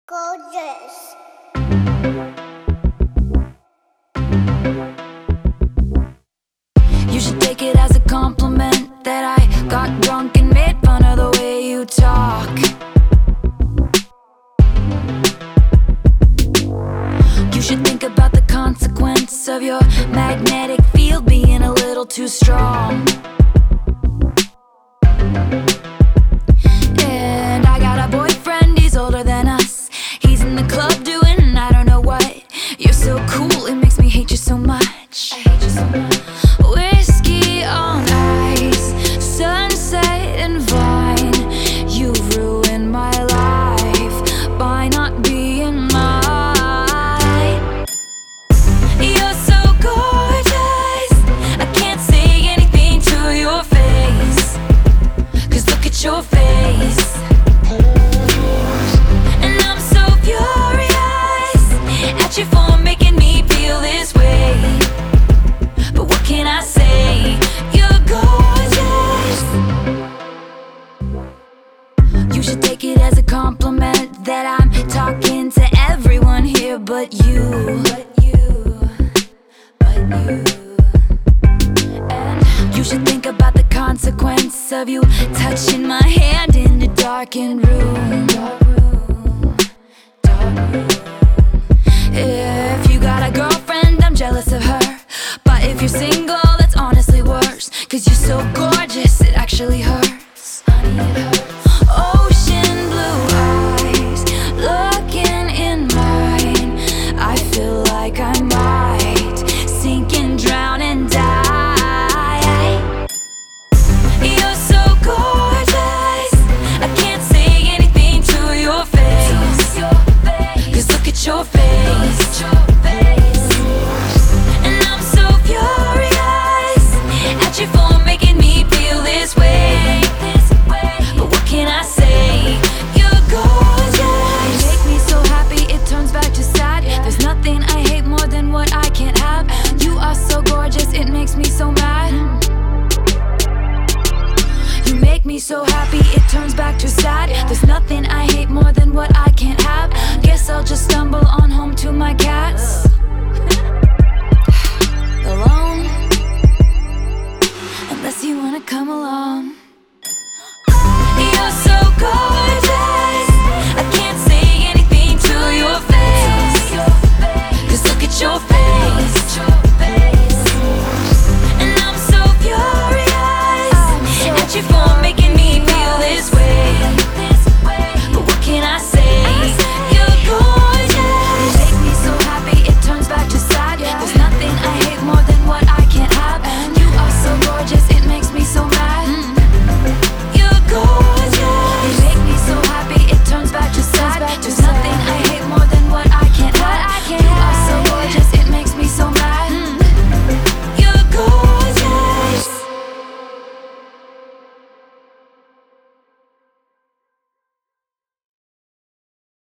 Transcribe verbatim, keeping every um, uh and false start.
Gorgeous. You should take it as a compliment that I got drunk and made fun of the way you talk. You should think about the consequence of your magnetic field being a little too strong. And I got a boyfriend, he's older than us. He's in the club doing I don't know what. You're so cool, it makes me hate you so much. I hate you so much. Whiskey on ice, sunset and vine. You've ruined my life by not being mine. You're so gorgeous, I can't say anything to your face. Cause look at your face. And I'm so furious at you for making me feel this way. But what can I say? You're gorgeous. You should take it as a compliment that I'm talking to everyone here but you. But you, but you. And you should think about the consequence of you touching my hand in the darkened room.